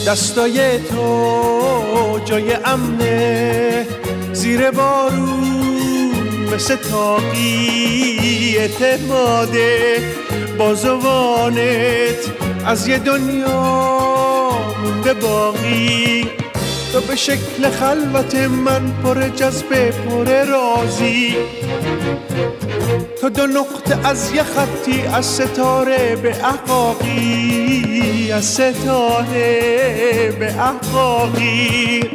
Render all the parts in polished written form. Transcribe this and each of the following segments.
دستای تو جای امنه، زیر بارون مثل تاقی اعتماده، بازوانت از یه دنیا مونده باقی. تو به شکل خلوت من پر جذبه پر رازی، تو دو نقطه از یه خطی از ستاره به احقاقی، از ستاره به احقاقی.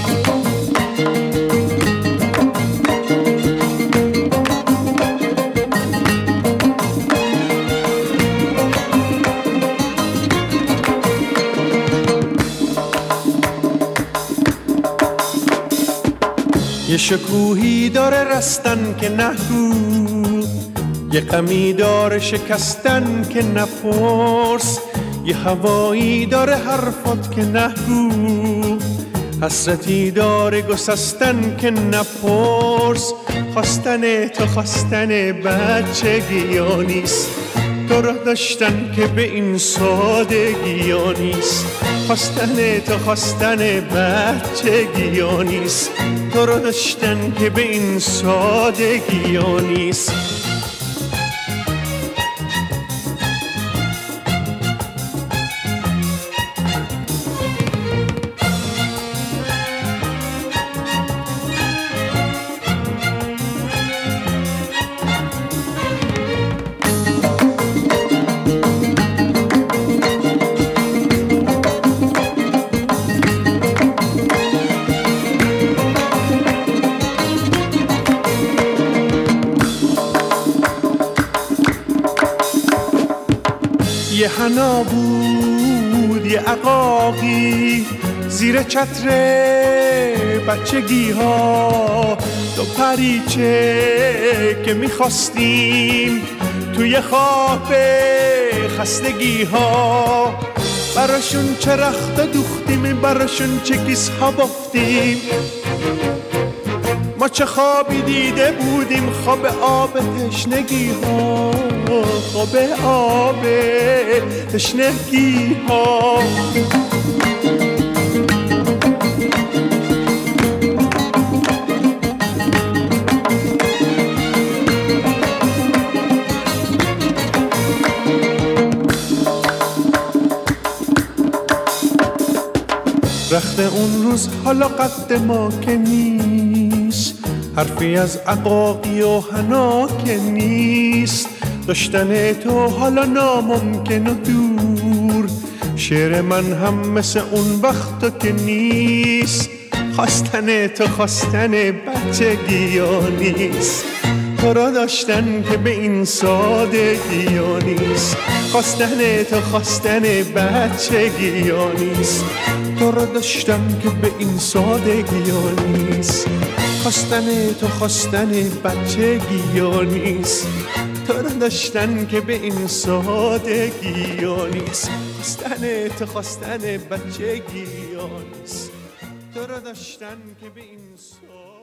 یه شکوهی داره رستن که نگو، یه غمی داره شکستن که نپرس، یه هوایی داره حرفات که نگو، حسرتی داره گسستن که نپرس. خواستن تو خواستن بچگی ها نیست، تو را داشتن که به این سادگی ها نیست. خواستن تو خواستن بچگی ها نیست، تو را داشتن که به این سادگی ها نیست. یه حنا بود یه عقاقی زیر چتر بچگی ها، دو پریچه که میخواستیم توی خواب خستگی ها. براشون چه رخت دوختیم، براشون چه کیس ها بافتیم، ما چه خوابی دیده بودیم، خواب آب تشنگی ها، خواب آب تشنگی ها. رخت اون روز حالا قد ما که نیست، حرفی از عقاقی و حنا که نیست. داشتن تو حالا ناممکن و دور، شعر من هم مثل اون وقتا که نیست. خواستن تو خواستن بچگی ها نیست، تو را داشتن که به این سادگی ها نیست. خواستن تو خواستن بچگی ها نیست، تو را داشتن که به این سادگی ها نیست. خواستن تو خواستن بچگی ها نیست، تو را داشتن که به این سادگی ها نیست. خواستن تو خواستن بچگی ها نیست، تو را داشتن که به این سادگی